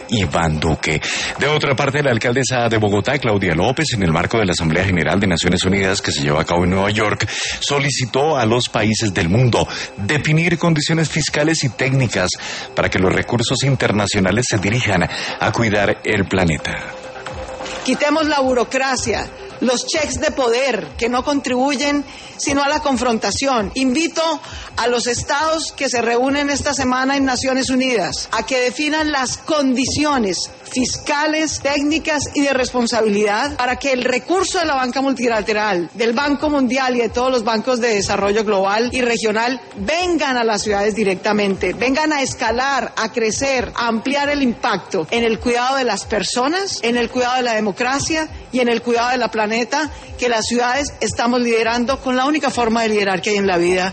Iván Duque. De otra parte, la alcaldesa de Bogotá, Claudia López, en el marco de la Asamblea General de Naciones Unidas que se lleva a cabo en Nueva York, solicitó a los países del mundo definir condiciones fiscales y técnicas para que los recursos internacionales se dirijan a cuidar el planeta. Quitemos la burocracia, los cheques de poder que no contribuyen sino a la confrontación. Invito a los estados que se reúnen esta semana en Naciones Unidas a que definan las condiciones fiscales, técnicas y de responsabilidad para que el recurso de la banca multilateral, del Banco Mundial y de todos los bancos de desarrollo global y regional vengan a las ciudades directamente, vengan a escalar, a crecer, a ampliar el impacto en el cuidado de las personas, en el cuidado de la democracia y en el cuidado del planeta que las ciudades estamos liderando con la única forma de liderar que hay en la vida,